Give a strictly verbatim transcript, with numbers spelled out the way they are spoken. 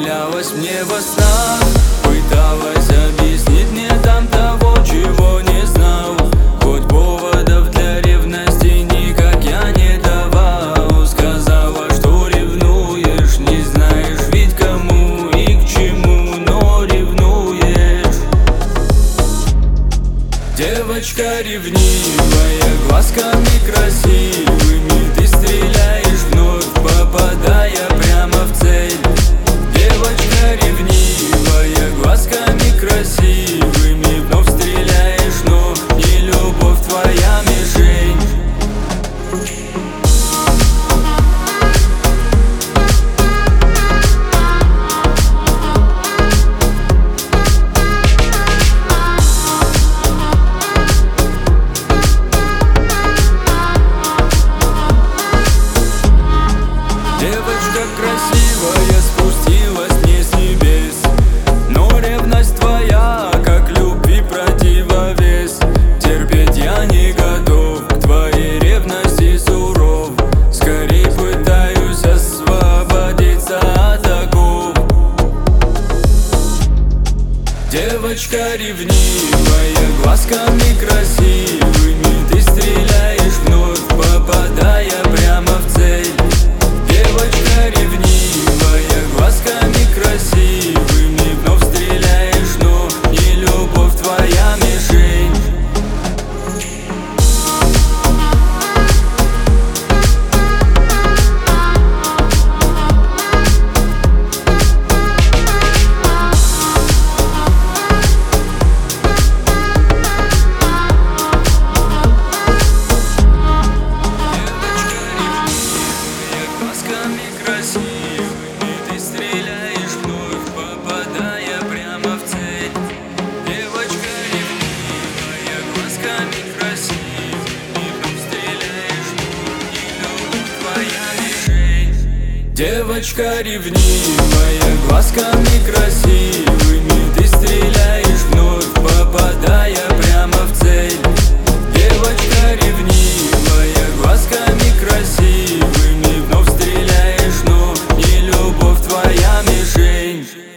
являлась мне во снах, пыталась объяснить мне там того, чего не знал. Хоть поводов для ревности никак я не давал. Сказала, что ревнуешь, не знаешь ведь кому и к чему, но ревнуешь. Девочка ревнивая, глазками красивыми ты стреляешь вновь, попадая прямо в цель. Девочка ревнивая, глазками красивыми вновь стреляешь, но не любовь твоя мишень. Девочка красивая спустилась не с небес, но ревность твоя, как любви противовес. Терпеть я не готов, к твоей ревности суров. Скорей пытаюсь освободиться от оков. Девочка ревнивая, глазками красивыми ты стреляешь вновь, попадая прямо в цель. Девочка ревнивая, глазками красивыми вновь стреляешь, но не любовь твоя мишень. Глазками красивыми ты стреляешь вновь, попадая прямо в цель. Девочка ревнивая, глазками красивыми вновь стреляешь, но не любовь твоя мишень. Девочка ревнивая, глазками красивыми ты стреляешь вновь, попадая прямо в цель. Девочка ревнивая, глазками красивыми вновь стреляешь, но не любовь твоя мишень.